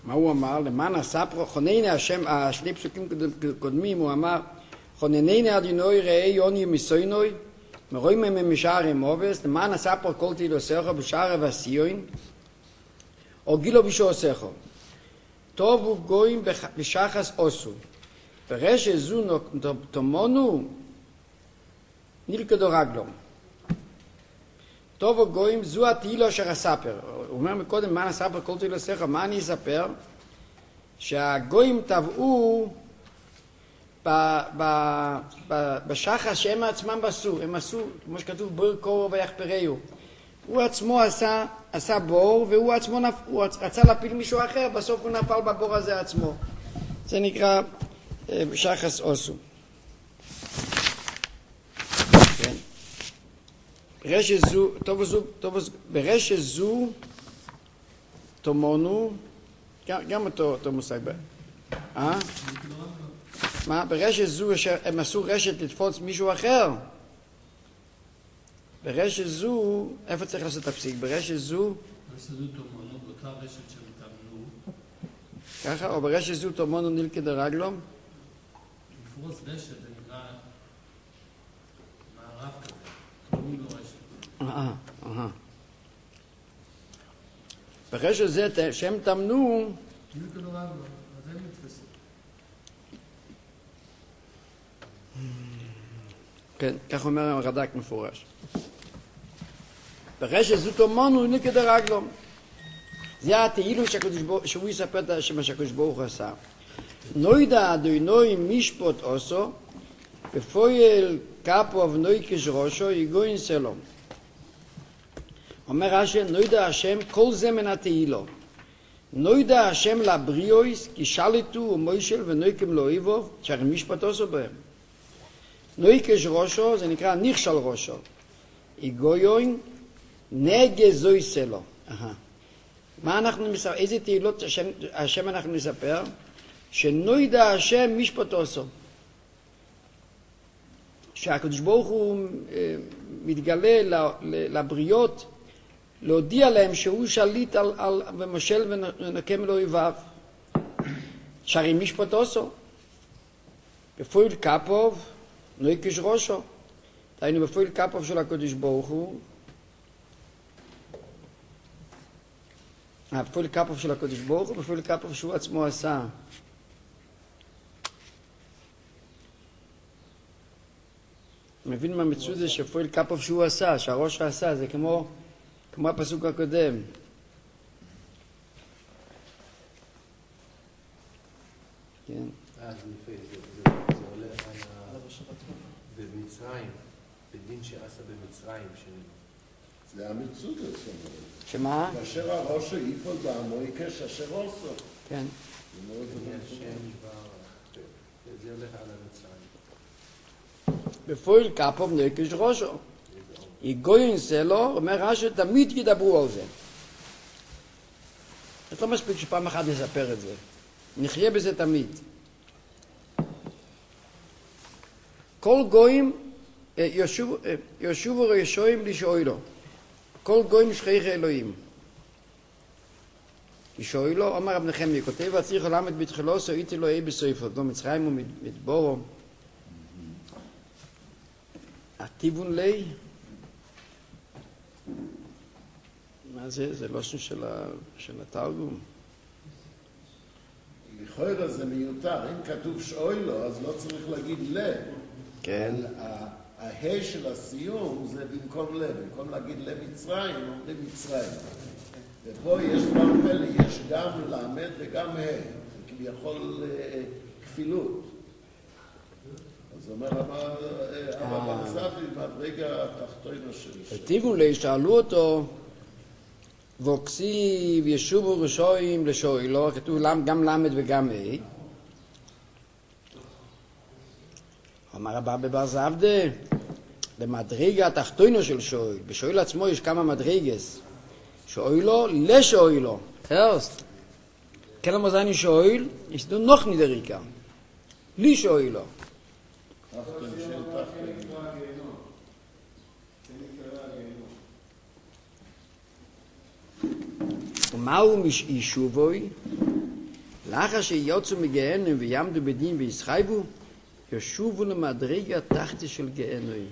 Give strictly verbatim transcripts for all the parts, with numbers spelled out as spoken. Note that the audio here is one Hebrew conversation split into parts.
מה הוא אמר? למען הספרו, חונני השם, השני פסוקים קודמים, הוא אמר, חונני אדינוי ראי יוני מסוינוי, מרואים מהם משער אמובס, למען הספרו כל תהילוסךו בשער ועשיון, או גילו בשעוסךו. טוב הוא גויים בשחס עושו. ברשע זו תומונו, נלכדו רגלו. טוב וגויים, זו התהילו אשר אספר. הוא אומר מקודם, מה נספר כל תהילו סכר? מה אני אספר? שהגויים טבעו בשחס שהם עצמם עשו. הם עשו, כמו שכתוב, בור קורו ויחפרהו. הוא עצמו עשה, עשה בור, והוא עצמו נפ... הוא רצה להפיל מישהו אחר, בסוף הוא נפל בבור הזה עצמו. זה נקרא שחס עושו. ברשע זו, טוב זו, טוב זו, ברשע זו תומונו, גם, גם אותו, אותו מושג, אה? מה? ברשע זו, הם עשו רשת לתפוץ מישהו אחר. ברשע זו, איפה צריך לעשות את הפסיק? ברשע זו, ברשע זו תומונו, באותה רשת שהם תמנו. ככה, או ברשע זו תומונו נלכד הרגלום? לפרוץ רשת, זה נקרא מערב כזה, תומנו לו רשת. אה, אה. ברשע זה שהם תמנו, נלכד הרגלום, אז הם נתפסו. כן, כך אומר הרד"ק מפורש. ברשע זו תומונו נלכד הרגלום. זה התהילו שהוא יספר את מה שהקדוש ברוך הוא עשה. נוידע אדוני משפוט עושו, בפועל כפו נוי כשרושו, יגוין סלום. אומר רש"י, נוידע השם כל זה מן התהילו. נוידע השם לבריאויס, כי שליטו ומוישל ונויקם לא איבו, שהרי משפט עושו בהם. נוי כשרושו, זה נקרא נכשל ראשו. יגוין נגזוי סלו. מה אנחנו מספר? איזה תהילות השם, השם אנחנו נספר? שנוידע השם משפט עושו. שהקדוש ברוך הוא מתגלה לבריות, להודיע להם שהוא שליט על, על ומושל ונקם לאויביו. שהרי משפט עושו. בפועל כפוב, נוי כשרושו. דהיינו בפועל כפוב של הקדוש ברוך הוא, בפועל כפוב של הקדוש ברוך הוא, בפועל כפוב שהוא עצמו עשה. מבין מה מצוד זה שפועל כפוב שהוא עשה, שהראש עשה, זה כמו, כמו הפסוק הקודם. כן. אה, זה יפה, זה עולה על במצרים, בדין שעשה במצרים. זה המצוד הזה. שמה? כאשר הראש יפול בעמו יקש אשר עושו. כן. זה הולך על המצרים. בפועל כפוב נוי כשרושו. יגוין סלו, אומר רש"י, תמיד ידברו על זה. זה לא מספיק שפעם אחת נספר את זה. נחיה בזה תמיד. כל גויים יושבו ראשויים לשאולו. כל גויים שכיח אלוהים. לשאולו, אומר רב נחמיה, כותב הצריך עולמת בתחילו, סויתי אלוהי בסויפו. לא מצרים ומדבורו. הטיבון לי. מה זה? זה לא שם של, ה... של התרגום. לכאורה זה מיותר. אם כתוב שאולו, אז לא צריך להגיד ל. כן. ההא של הסיום זה במקום ל. במקום להגיד למצרים, אומרים מצרים. ופה יש דבר פלא, יש גם למד וגם ה'. זה כביכול כפילות. אז אומר הרב הנזפי, מהדרגה התחתונה של... הטיבון לי, שאלו אותו, ווקסיב ישובו ראשויים לשאולו, כתוב גם למד וגם ה'. אמר הבא בבר זבדה, למדרגה התחתונה של שאול. בשאול עצמו יש כמה מדרגס. שאולו לשאולו. הרסט. כלם מזייני שאול, יש דו נוח נדריקה. לי שאולו. תחתון של תחתון. ומהו יישובוי? לאחר שיוצאו מגיהנום ויעמדו בדין וישחייבו, ישובו למדרגה תחתית של גיהנום.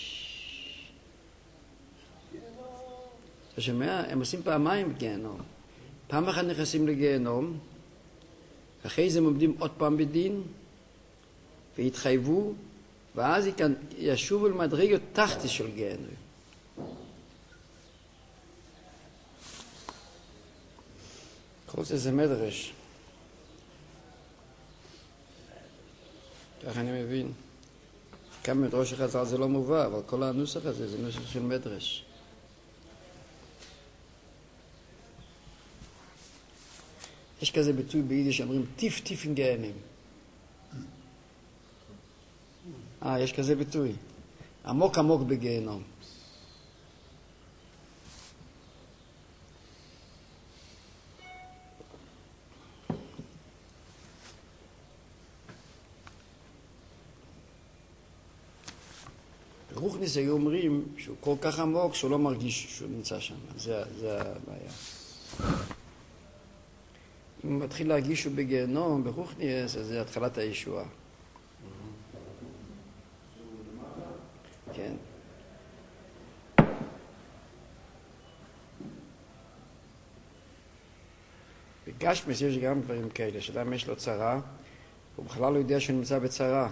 אתה שומע? הם עושים פעמיים גיהנום. פעם אחת נכנסים לגיהנום, אחרי זה הם עומדים עוד פעם בדין, והתחייבו, ואז ישובו למדרגה תחתית של גיהנום. כל זה זה מדרש. ככה אני מבין. כאן מדרש החז"ל זה לא מובא, אבל כל הנוסח הזה זה נוסח של מדרש. יש כזה ביטוי ביידיש שאומרים טיף טיף אין גיהנום. אה, יש כזה ביטוי. עמוק עמוק בגיהנום. רוחניס היו אומרים שהוא כל כך עמוק שהוא לא מרגיש שהוא נמצא שם. זה, זה הבעיה. אם הוא מתחיל להרגיש שהוא בגיהנום, ברוחניס, אז זה התחלת הישועה. כן. בגשמס יש גם דברים כאלה, שאדם יש לו צרה, הוא בכלל לא יודע שהוא נמצא בצרה.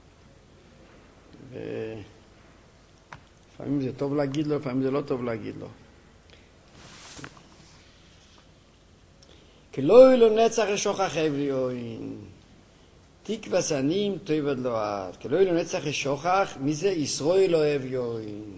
ולפעמים זה טוב להגיד לו, לפעמים זה לא טוב להגיד לו. כלא לא נצח לשוכח אביון, תקווה שנים תויבד לו עד. כלא לא נצח לשוכח, מי זה? ישראל לא אביון.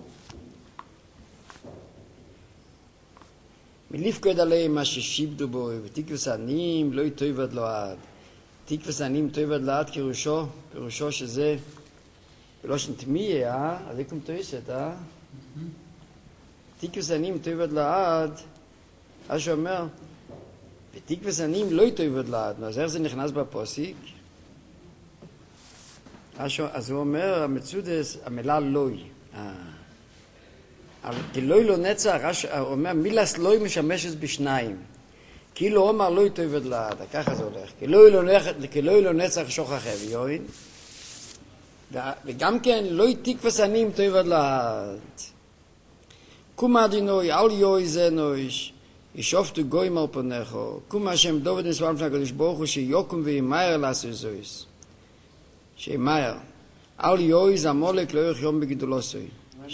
מלפקוד עליהם מה ששיבדו בו, ותקווה שנים לא תויבד לו עד. תקווה שנים תויבד לו עד פירושו, פירושו שזה ולא שנתמיה, אה? אז יקום תויסת, אה? תקווה שנים תויבד לו עד, אז שהוא אומר, ותקווה שנים לא תויבד לו עד. אז איך זה נכנס בפוסיק? אז הוא אומר, המצודס, המילה לוי. כלוי לא נצח, הוא אומר, מילס לוי משמשת בשניים. כאילו הוא אמר לא תויבד לו עד, ככה זה הולך. כלוי לא נצח שוכח אביון, וגם כן לא תקווה שנים תויבד לו עד. קום אדינוי, אל יוי זנויש, ישופטו גויים על פונךו, קום השם דוד נסבל לפני הקדוש ברוך הוא שיוקום וימהר לעשו זויס. שימהר. אל יוי זמולק לא יחיום בגדולוסוי.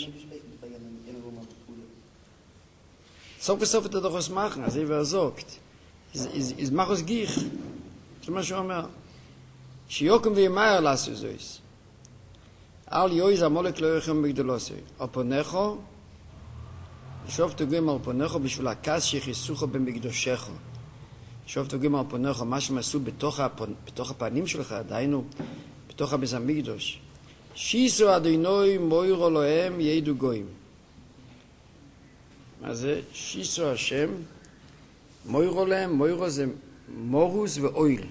סוף וסוף את הדוחס מחנה, זה והזוקת. איז מחוס גיך. זה מה שהוא אומר. שיוקום וימהר לעשו זויס. אל יוי זמולק לא יחיום בגדולוסוי. על פונךו, שוב תוגעים על פונךו בשביל הכס שיחיסוכו במקדושךו. שוב תוגעים על פונךו, מה שהם עשו בתוך, הפונ... בתוך הפנים שלך, דהיינו, בתוך הבית המקדוש. שיסו אדינוי מוירו אלוהם ידעו גויים. מה זה? שיסו השם, מוירו להם, מוירו זה מורוס ואויל.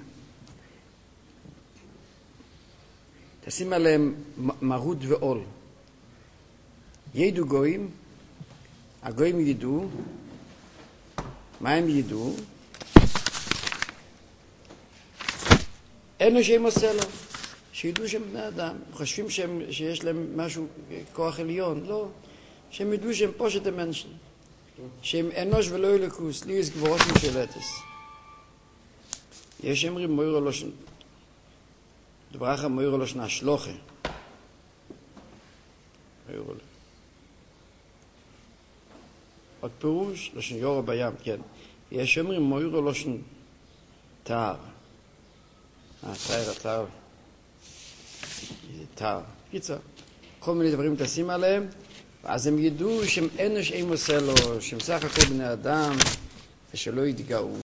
תשים עליהם מרות ועול. ידעו גויים, הגויים ידעו, מה הם ידעו? אינו שהם עושה לו, שידעו שהם בני אדם, חושבים שהם, שיש להם משהו, כוח עליון, לא, שהם ידעו שהם פושט המנשן, שהם אנוש ולא ילקוס, לי יש גבורות משלטס. יש אמרים מוירו לא שנה, דברך מוירו לא שנה, שלוחה. מוירו לא. עוד פירוש, לשון יורו בים, כן. יש אומרים מוירו לשון תאר. אה, תאר, תאר. תאר. קיצר. כל מיני דברים תשים עליהם, ואז הם ידעו שהם אנוש אין עושה לו, שהם סך הכל בני אדם, ושלא יתגאו.